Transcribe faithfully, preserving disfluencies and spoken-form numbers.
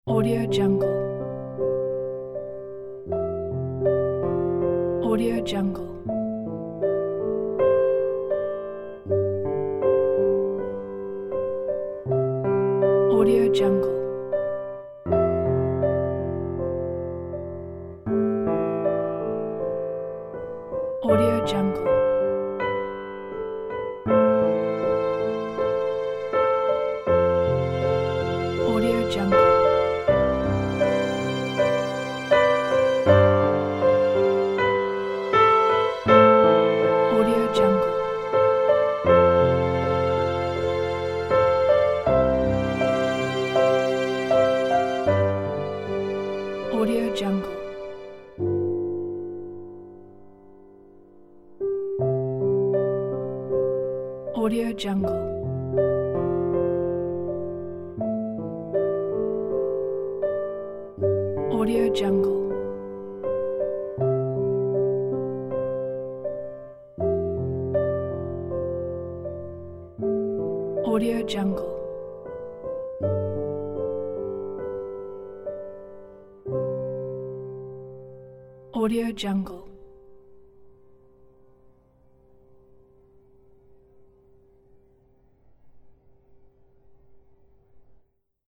Audio Jungle. Audio Jungle. Audio Jungle. Audio Jungle. Audio Jungle. Audio Jungle. Audio Jungle. Audio Jungle. Audio Jungle. Audio Jungle. Audio Jungle.